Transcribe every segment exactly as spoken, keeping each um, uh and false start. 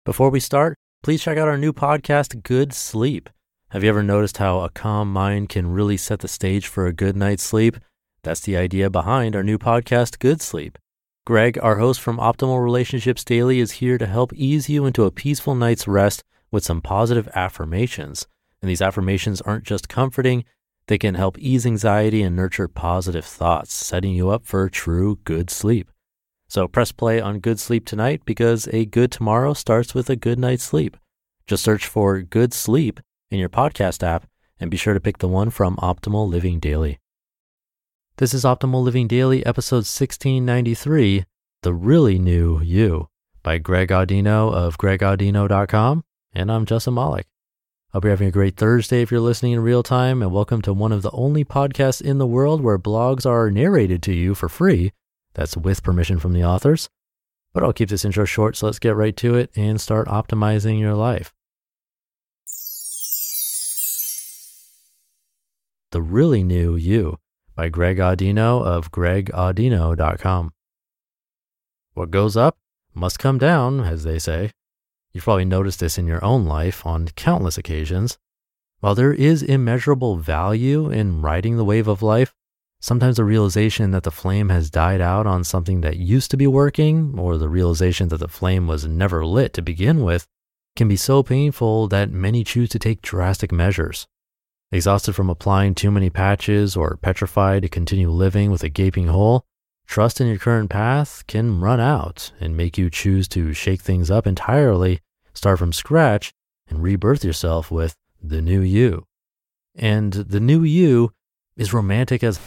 Before we start, please check out our new podcast, Good Sleep. Have you ever noticed how a calm mind can really set the stage for a good night's sleep? That's the idea behind our new podcast, Good Sleep. Greg, our host from Optimal Relationships Daily, is here to help ease you into a peaceful night's rest with some positive affirmations. And these affirmations aren't just comforting, they can help ease anxiety and nurture positive thoughts, setting you up for true good sleep. So press play on Good Sleep tonight because a good tomorrow starts with a good night's sleep. Just search for Good Sleep in your podcast app and be sure to pick the one from Optimal Living Daily. This is Optimal Living Daily, episode sixteen ninety-three, The Really New You, by Greg Audino of greg audino dot com, and I'm Justin Malik. Hope you're having a great Thursday if you're listening in real time, and welcome to one of the only podcasts in the world where blogs are narrated to you for free. That's with permission from the authors. But I'll keep this intro short, so let's get right to it and start optimizing your life. The Really New You, by Greg Audino of greg audino dot com. What goes up must come down, as they say. You've probably noticed this in your own life on countless occasions. While there is immeasurable value in riding the wave of life, sometimes the realization that the flame has died out on something that used to be working, or the realization that the flame was never lit to begin with, can be so painful that many choose to take drastic measures. Exhausted from applying too many patches or petrified to continue living with a gaping hole, trust in your current path can run out and make you choose to shake things up entirely, start from scratch, and rebirth yourself with the new you. And the new you is romantic as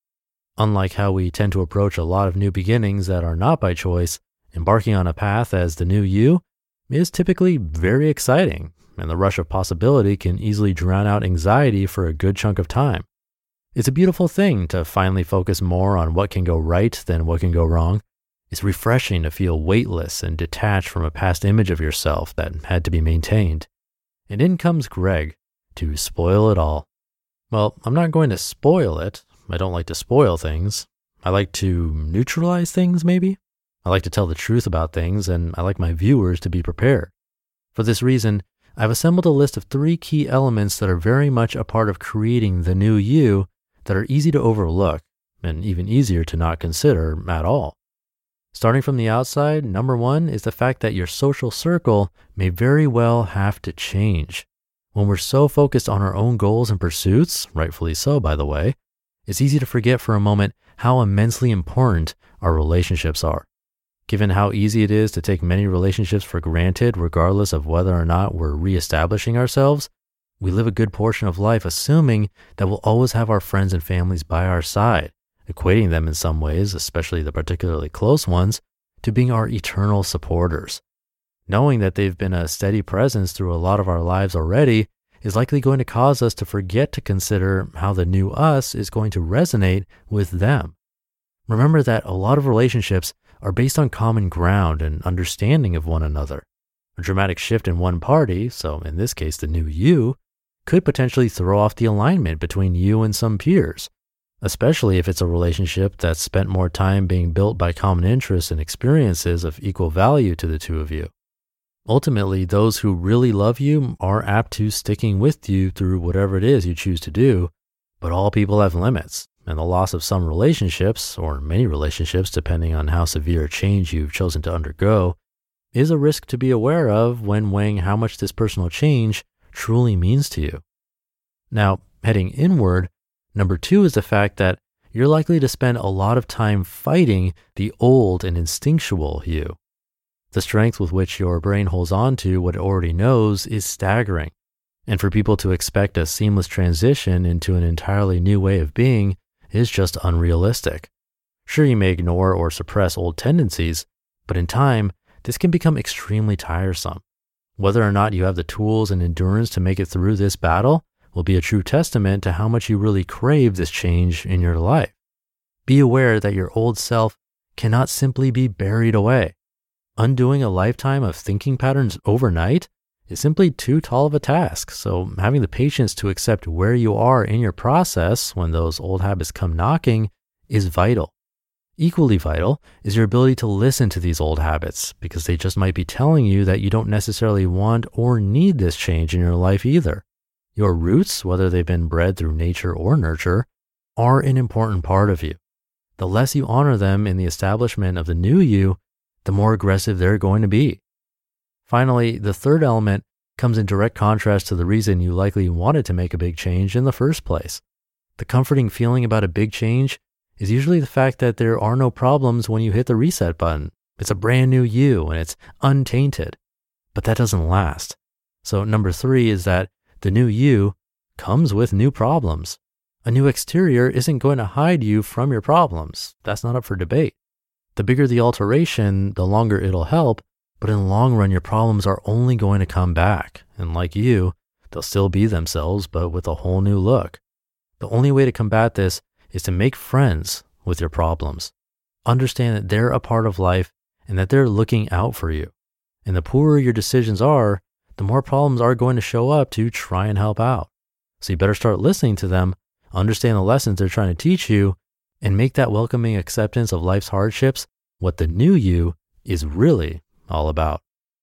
unlike how we tend to approach a lot of new beginnings that are not by choice, embarking on a path as the new you is typically very exciting, and the rush of possibility can easily drown out anxiety for a good chunk of time. It's a beautiful thing to finally focus more on what can go right than what can go wrong. It's refreshing to feel weightless and detached from a past image of yourself that had to be maintained. And in comes Greg to spoil it all. Well, I'm not going to spoil it. I don't like to spoil things. I like to neutralize things, maybe. I like to tell the truth about things, and I like my viewers to be prepared. For this reason, I've assembled a list of three key elements that are very much a part of creating the new you that are easy to overlook and even easier to not consider at all. Starting from the outside, number one is the fact that your social circle may very well have to change. When we're so focused on our own goals and pursuits, rightfully so, by the way, it's easy to forget for a moment how immensely important our relationships are. Given how easy it is to take many relationships for granted, regardless of whether or not we're reestablishing ourselves, we live a good portion of life assuming that we'll always have our friends and families by our side, equating them in some ways, especially the particularly close ones, to being our eternal supporters. Knowing that they've been a steady presence through a lot of our lives already is likely going to cause us to forget to consider how the new us is going to resonate with them. Remember that a lot of relationships are based on common ground and understanding of one another. A dramatic shift in one party, so in this case the new you, could potentially throw off the alignment between you and some peers, especially if it's a relationship that's spent more time being built by common interests and experiences of equal value to the two of you. Ultimately, those who really love you are apt to sticking with you through whatever it is you choose to do, but all people have limits, and the loss of some relationships, or many relationships depending on how severe a change you've chosen to undergo, is a risk to be aware of when weighing how much this personal change truly means to you. Now, heading inward, number two is the fact that you're likely to spend a lot of time fighting the old and instinctual you. The strength with which your brain holds on to what it already knows is staggering. And for people to expect a seamless transition into an entirely new way of being is just unrealistic. Sure, you may ignore or suppress old tendencies, but in time, this can become extremely tiresome. Whether or not you have the tools and endurance to make it through this battle will be a true testament to how much you really crave this change in your life. Be aware that your old self cannot simply be buried away. Undoing a lifetime of thinking patterns overnight is simply too tall of a task, so having the patience to accept where you are in your process when those old habits come knocking is vital. Equally vital is your ability to listen to these old habits, because they just might be telling you that you don't necessarily want or need this change in your life either. Your roots, whether they've been bred through nature or nurture, are an important part of you. The less you honor them in the establishment of the new you, the more aggressive they're going to be. Finally, the third element comes in direct contrast to the reason you likely wanted to make a big change in the first place. The comforting feeling about a big change is usually the fact that there are no problems when you hit the reset button. It's a brand new you and it's untainted. But that doesn't last. So number three is that the new you comes with new problems. A new exterior isn't going to hide you from your problems. That's not up for debate. The bigger the alteration, the longer it'll help, but in the long run, your problems are only going to come back. And like you, they'll still be themselves, but with a whole new look. The only way to combat this is to make friends with your problems. Understand that they're a part of life and that they're looking out for you. And the poorer your decisions are, the more problems are going to show up to try and help out. So you better start listening to them, understand the lessons they're trying to teach you, and make that welcoming acceptance of life's hardships what the new you is really all about.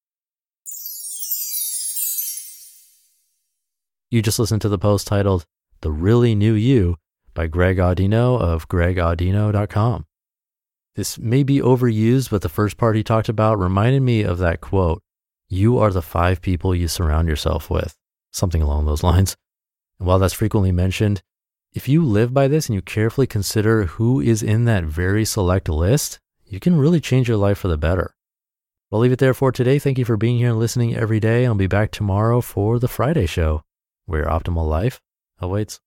You just listened to the post titled The Really New You by Greg Audino of greg audino dot com. This may be overused, but the first part he talked about reminded me of that quote, "You are the five people you surround yourself with," something along those lines. And while that's frequently mentioned, if you live by this and you carefully consider who is in that very select list, you can really change your life for the better. I'll leave it there for today. Thank you for being here and listening every day. I'll be back tomorrow for the Friday show, where your optimal life awaits.